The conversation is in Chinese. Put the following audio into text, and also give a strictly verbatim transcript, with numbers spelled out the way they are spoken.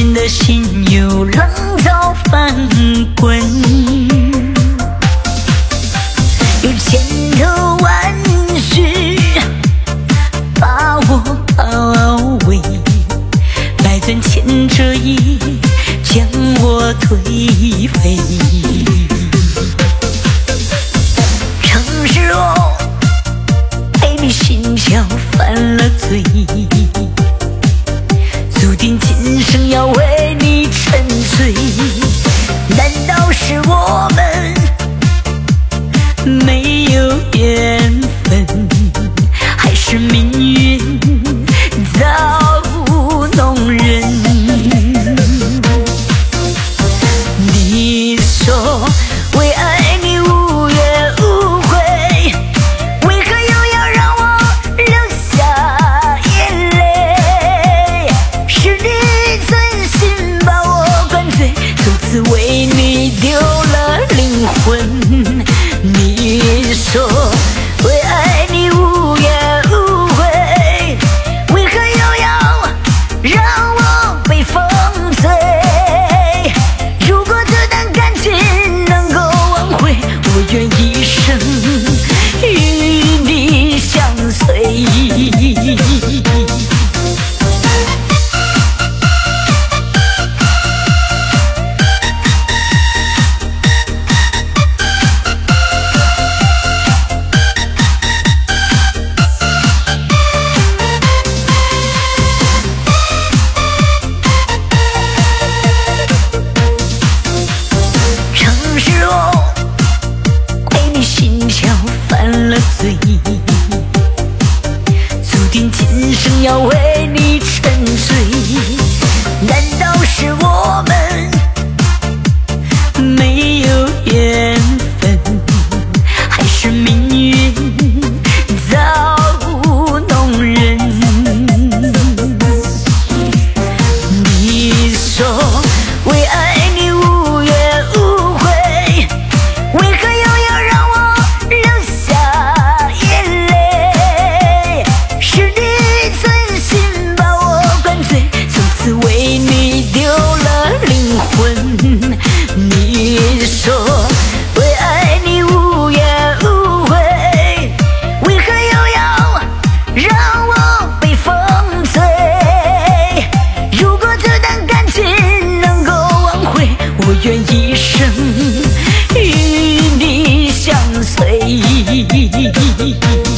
君的心有浪潮翻滚，有千头万绪把我包围，百转千折翼将我推飞。城市哦，陪你心跳犯了罪，注定今生要为你沉醉。难道是我们没有缘分，还是命运造物弄人？你说为爱你无怨无悔，为何又要让我流下眼泪？是你存心把我灌醉，从此为你丢了灵魂。你说为爱你无怨无悔，为何又要让我被风吹？如果这段感情能够挽回，我愿一生与你相随。注定今生要为你沉醉，难道是我们没有缘分，还是命运造物弄人？你说为爱你无怨无悔，为何又要让我流下眼泪？是你存心把我灌醉，从此为你丢了灵魂。你说为爱你无怨无悔，为何又要让我被风吹？如果这段感情能够挽回，我愿一生与你相随。